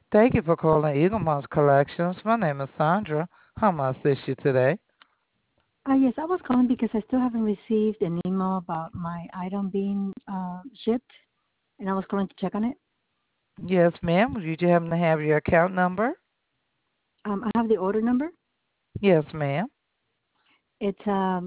Thank you for calling Eagle Moss Collections. My name is Sandra. How may I assist you today? Yes, I was calling because I still haven't received an email about my item being shipped, and I was calling to check on it. Yes, ma'am. Would you happen to have your account number? I have the order number. Yes, ma'am. It's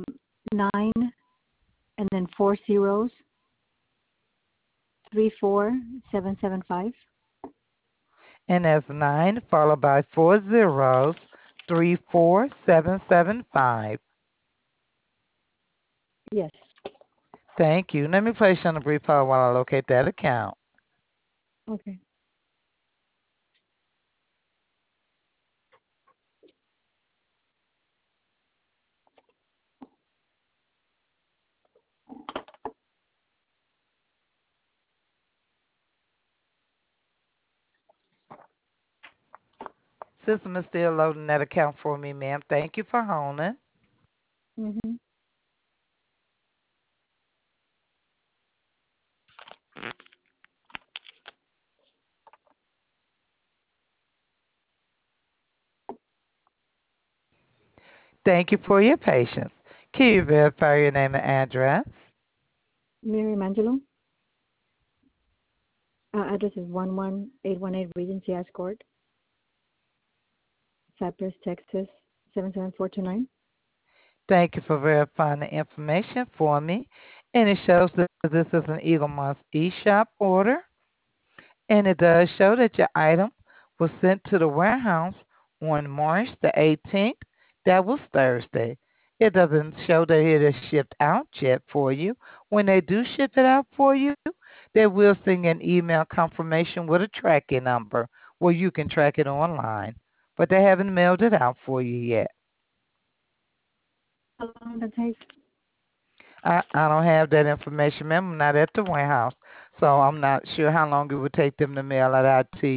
9 and then 4 zeros 34775. And that's 9 followed by 4 zeros, 34775. Yes. Thank you. Let me place you on a brief hold while I locate that account. Okay. System is still loading that account for me, ma'am. Thank you for holding. Mhm. Thank you for your patience. Can you verify your name and address? Miriam Angelo. Address is 11818 Regency Ice Court, Cypress, Texas 77429. Thank you for verifying the information for me. And it shows that this is an Eagle Moss eShop order. And it does show that your item was sent to the warehouse on March the 18th. That was Thursday. It doesn't show that it is shipped out yet for you. When they do ship it out for you, they will send an email confirmation with a tracking number where you can track it online. But they haven't mailed it out for you yet. How long does it take? I don't have that information, ma'am. I'm not at the warehouse, so I'm not sure how long it would take them to mail it out to